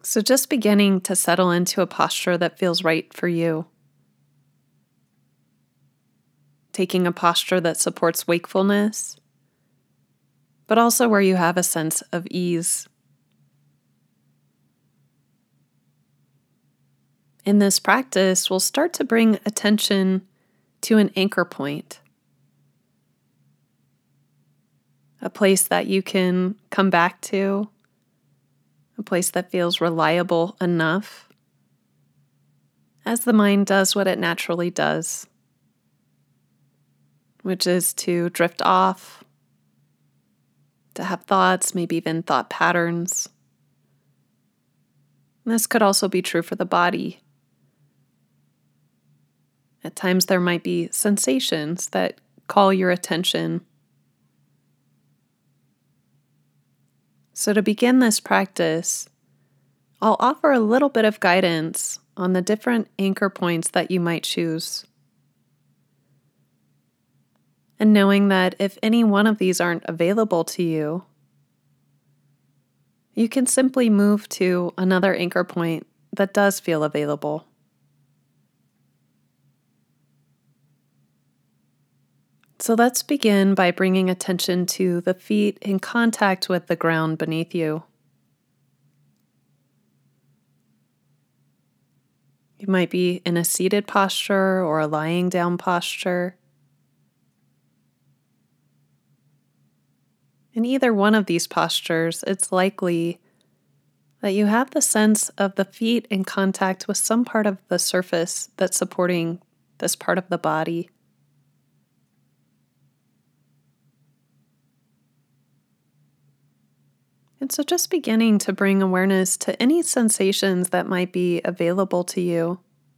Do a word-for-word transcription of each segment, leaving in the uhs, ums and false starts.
So just beginning to settle into a posture that feels right for you, taking a posture that supports wakefulness, but also where you have a sense of ease. In this practice, we'll start to bring attention to an anchor point, a place that you can come back to, a place that feels reliable enough as the mind does what it naturally does, which is to drift off, to have thoughts, maybe even thought patterns. And this could also be true for the body. At times there might be sensations that call your attention. So to begin this practice, I'll offer a little bit of guidance on the different anchor points that you might choose. And knowing that if any one of these aren't available to you, you can simply move to another anchor point that does feel available. So let's begin by bringing attention to the feet in contact with the ground beneath you. You might be in a seated posture or a lying down posture. In either one of these postures, it's likely that you have the sense of the feet in contact with some part of the surface that's supporting this part of the body. And so just beginning to bring awareness to any sensations that might be available to you.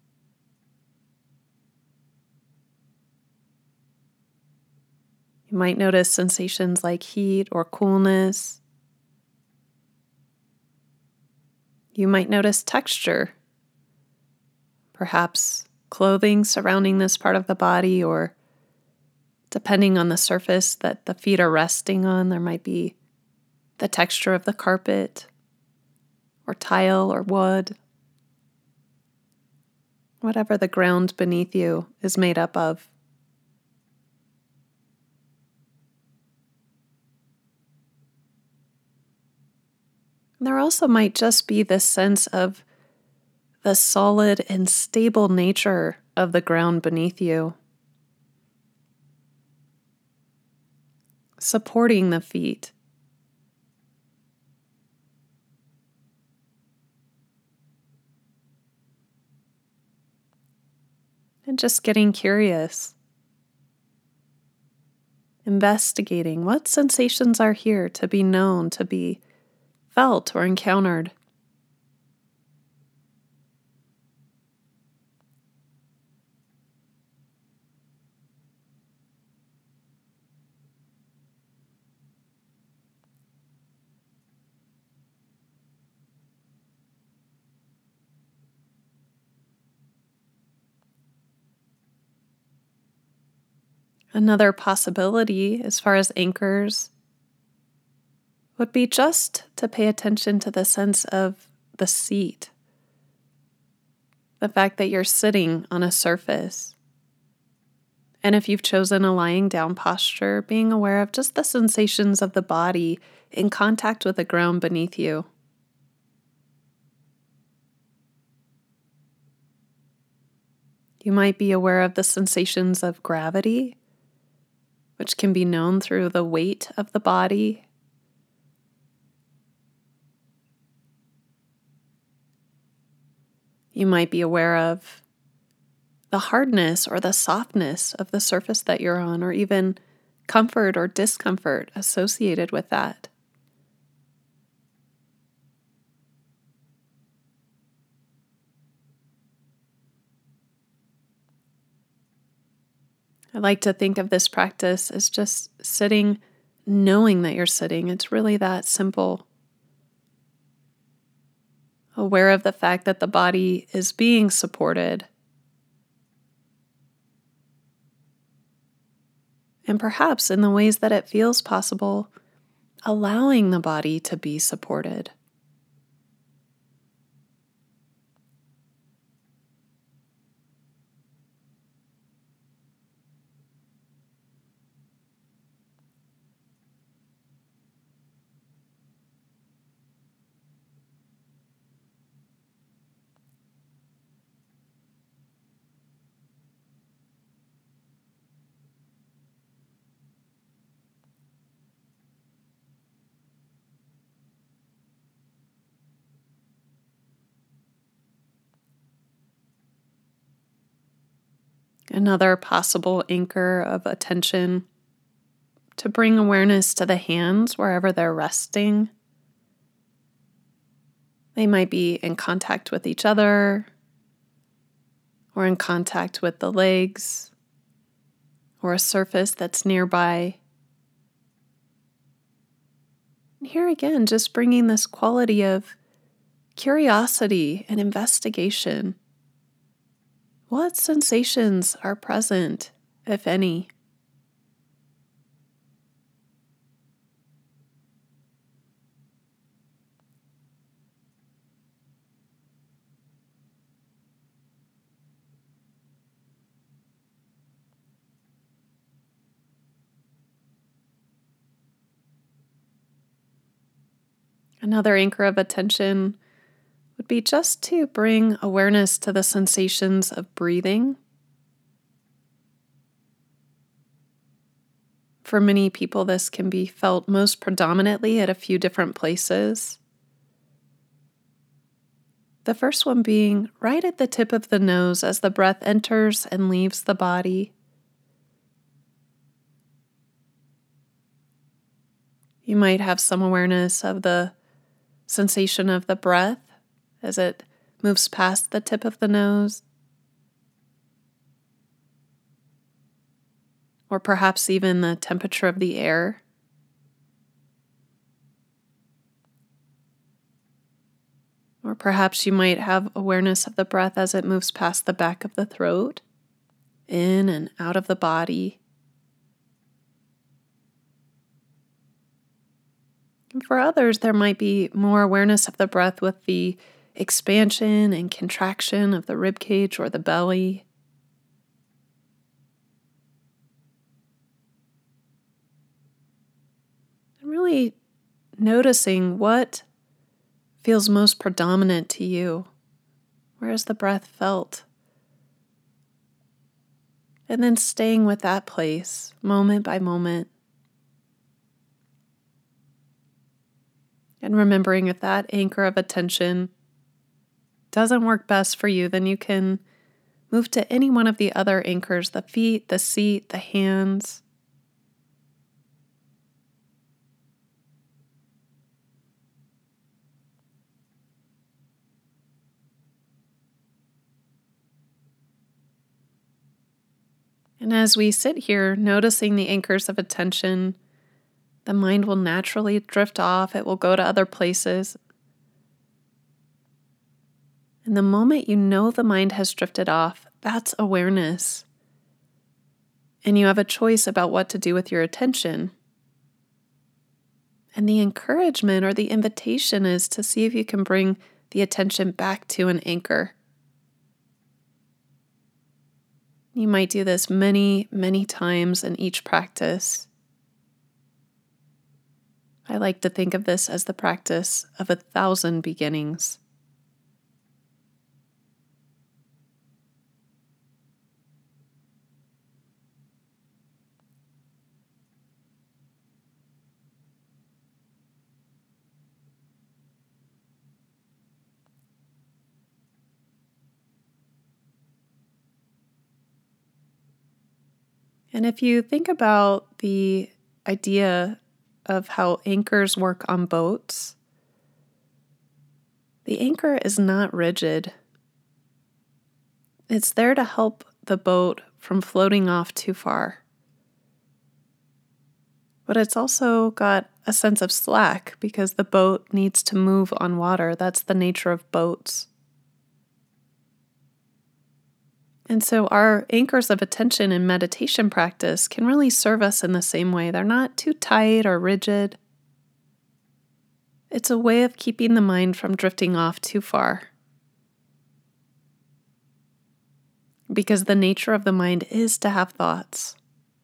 You might notice sensations like heat or coolness. You might notice texture, perhaps clothing surrounding this part of the body, or depending on the surface that the feet are resting on, there might be the texture of the carpet or tile or wood, whatever the ground beneath you is made up of. There also might just be this sense of the solid and stable nature of the ground beneath you, supporting the feet. And just getting curious, investigating what sensations are here to be known, to be felt or encountered. Another possibility, as far as anchors, would be just to pay attention to the sense of the seat, the fact that you're sitting on a surface. And if you've chosen a lying down posture, being aware of just the sensations of the body in contact with the ground beneath you. You might be aware of the sensations of gravity, which can be known through the weight of the body. You might be aware of the hardness or the softness of the surface that you're on, or even comfort or discomfort associated with that. I like to think of this practice as just sitting, knowing that you're sitting. It's really that simple. Aware of the fact that the body is being supported. And perhaps in the ways that it feels possible, allowing the body to be supported. Another possible anchor of attention to bring awareness to the hands wherever they're resting. They might be in contact with each other, or in contact with the legs, or a surface that's nearby. And here again, just bringing this quality of curiosity and investigation. What sensations are present, if any? Another anchor of attention would be just to bring awareness to the sensations of breathing. For many people, this can be felt most predominantly at a few different places. The first one being right at the tip of the nose as the breath enters and leaves the body. You might have some awareness of the sensation of the breath as it moves past the tip of the nose. Or perhaps even the temperature of the air. Or perhaps you might have awareness of the breath as it moves past the back of the throat, in and out of the body. And for others, there might be more awareness of the breath with the expansion and contraction of the rib cage or the belly. And really noticing what feels most predominant to you. Where is the breath felt? And then staying with that place, moment by moment. And remembering if that anchor of attention doesn't work best for you, then you can move to any one of the other anchors, the feet, the seat, the hands. And as we sit here noticing the anchors of attention, the mind will naturally drift off. It will go to other places. And the moment you know the mind has drifted off, that's awareness. And you have a choice about what to do with your attention. And the encouragement or the invitation is to see if you can bring the attention back to an anchor. You might do this many, many times in each practice. I like to think of this as the practice of a thousand beginnings. And if you think about the idea of how anchors work on boats, the anchor is not rigid. It's there to help the boat from floating off too far. But it's also got a sense of slack because the boat needs to move on water. That's the nature of boats. And so our anchors of attention in meditation practice can really serve us in the same way. They're not too tight or rigid. It's a way of keeping the mind from drifting off too far. Because the nature of the mind is to have thoughts.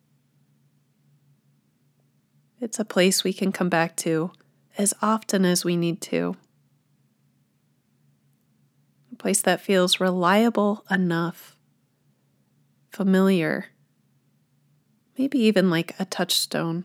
It's a place we can come back to as often as we need to. A place that feels reliable enough. Familiar, maybe even like a touchstone.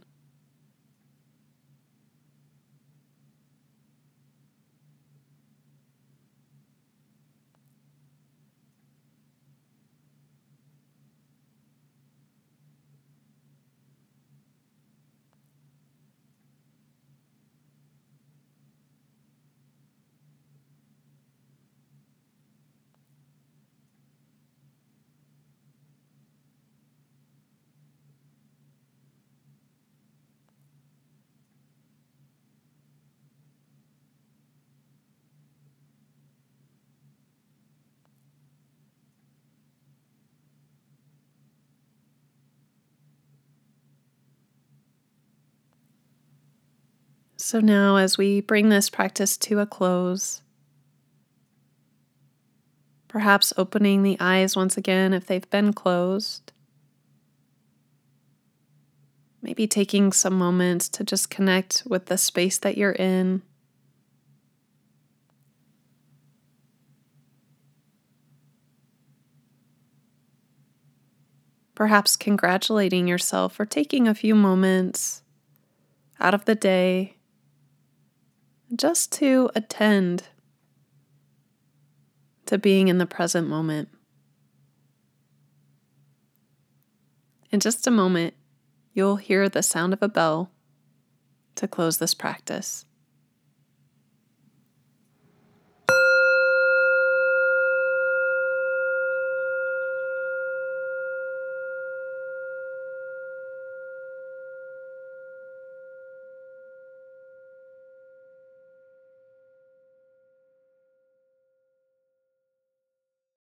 So now, as we bring this practice to a close, perhaps opening the eyes once again if they've been closed, maybe taking some moments to just connect with the space that you're in. Perhaps congratulating yourself for taking a few moments out of the day just to attend to being in the present moment. In just a moment, you'll hear the sound of a bell to close this practice.